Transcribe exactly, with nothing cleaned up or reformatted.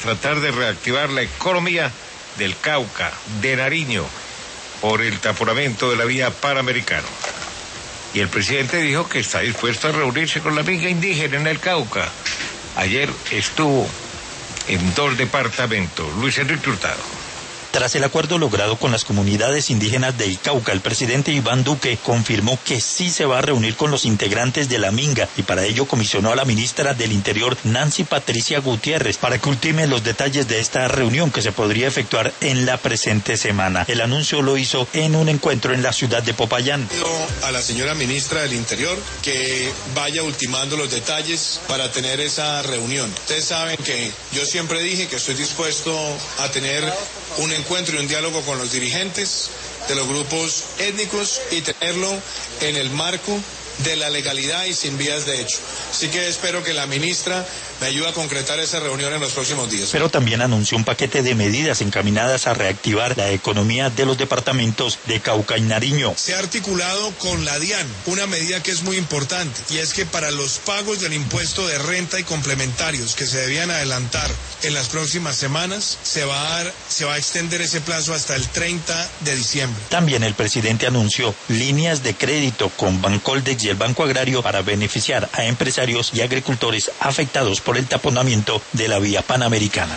tratar de reactivar la economía del Cauca, de Nariño, por el taponamiento de la vía Panamericana. Y el presidente dijo que está dispuesto a reunirse con la minga indígena en el Cauca. Ayer estuvo en dos departamentos. Luis Enrique Hurtado. Tras el acuerdo logrado con las comunidades indígenas del Cauca, el presidente Iván Duque confirmó que sí se va a reunir con los integrantes de la minga y para ello comisionó a la ministra del Interior, Nancy Patricia Gutiérrez, para que ultime los detalles de esta reunión que se podría efectuar en la presente semana. El anuncio lo hizo en un encuentro en la ciudad de Popayán. A la señora ministra del Interior que vaya ultimando los detalles para tener esa reunión. Ustedes saben que yo siempre dije que estoy dispuesto a tener un encuentro y un diálogo con los dirigentes de los grupos étnicos y tenerlo en el marco de la legalidad y sin vías de hecho. Así que espero que la ministra me ayude a concretar esa reunión en los próximos días. Pero también anunció un paquete de medidas encaminadas a reactivar la economía de los departamentos de Cauca y Nariño. Se ha articulado con la DIAN una medida que es muy importante y es que para los pagos del impuesto de renta y complementarios que se debían adelantar en las próximas semanas, se va a dar, se va a extender ese plazo hasta el treinta de diciembre. También el presidente anunció líneas de crédito con Bancoldex y el Banco Agrario para beneficiar a empresarios y agricultores afectados por el taponamiento de la vía Panamericana.